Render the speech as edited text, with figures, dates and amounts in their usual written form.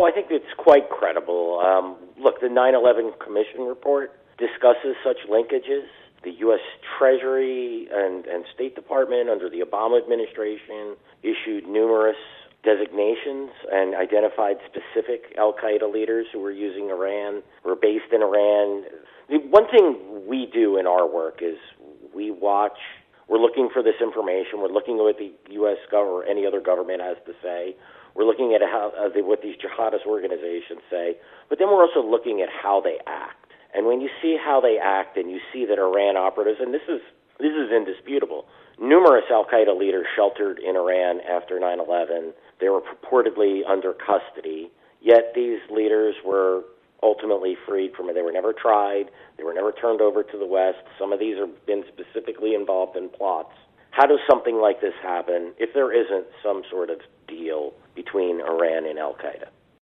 I think it's quite credible. Look, the 9/11 Commission report discusses such linkages. The U.S. Treasury and State Department under the Obama administration issued numerous designations and identified specific al-Qaeda leaders who were using Iran, were based in Iran. The one thing we do in our work is we watch, we're looking for this information, we're looking at what the U.S. government or any other government has to say, we're looking at what these jihadist organizations say, but then we're also looking at how they act. And when you see how they act and you see that Iran operatives, and this is indisputable, numerous al-Qaeda leaders sheltered in Iran after 9/11. They were purportedly under custody, yet these leaders were ultimately freed from it. They were never tried. They were never turned over to the West. Some of these have been specifically involved in plots. How does something like this happen if there isn't some sort of deal between Iran and al-Qaeda?